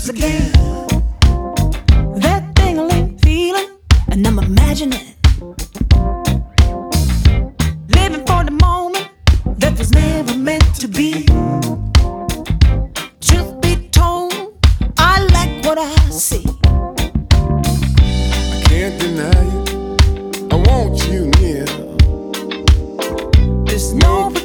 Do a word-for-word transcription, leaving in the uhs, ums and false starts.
lips again. That tingling feeling, and I'm imagining living for the moment that was never meant to be.